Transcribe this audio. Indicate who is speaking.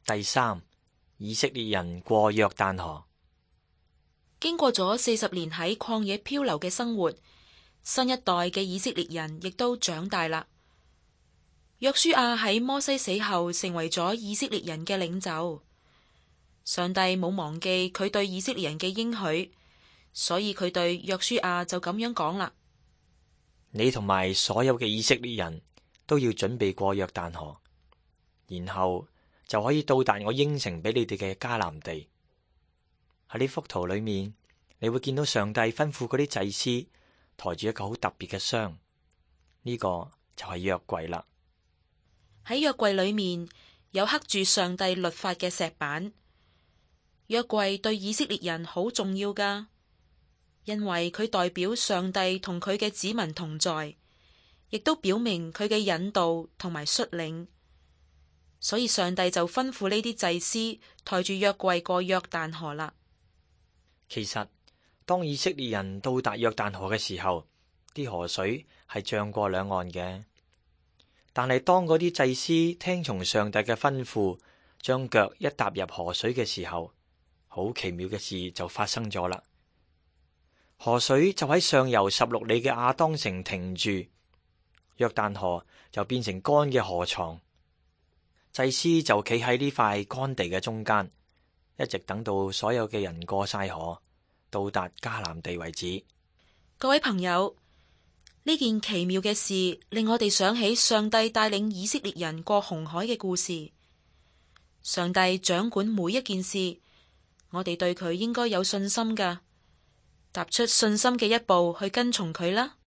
Speaker 1: 第三，以色列人過約旦河。
Speaker 2: 經過咗40年喺曠野漂流嘅生活，新一代嘅以色列人亦都長大啦。約書亞喺摩西死後成為咗以色列人嘅領袖。上帝冇忘記佢對以色列人嘅應許，所以佢對約書亞就咁樣講啦：
Speaker 1: 你同埋所有嘅以色列人都要準備過約旦河，然後就可以到達我應承俾你哋嘅迦南地。喺呢幅圖裏面，你會見到上帝吩咐嗰啲祭司抬住一個好特別嘅箱，呢個就係約櫃啦。
Speaker 2: 喺約櫃裏面有刻住上帝律法嘅石板。約櫃對以色列人好重要㗎，因為佢代表上帝同佢嘅子民同在，亦都表明佢嘅引導同埋率領。所以上帝就吩咐呢啲祭司抬住約櫃過約旦河啦。
Speaker 1: 其實當以色列人到達約旦河嘅時候，啲河水係漲過兩岸嘅。但係當嗰啲祭司聽從上帝嘅吩咐，將腳一踏入河水嘅時候，好奇妙嘅事就發生咗啦。河水就喺上游16里嘅亞當城停住，約旦河就變成乾嘅河床。祭司就企喺呢塊乾地嘅中間，一直等到所有嘅人過晒河，到達迦南地為止。
Speaker 2: 各位朋友，呢件奇妙嘅事令我哋想起上帝帶領以色列人過紅海嘅故事。上帝掌管每一件事，我哋對佢應該有信心㗎，踏出信心嘅一步去跟從佢啦。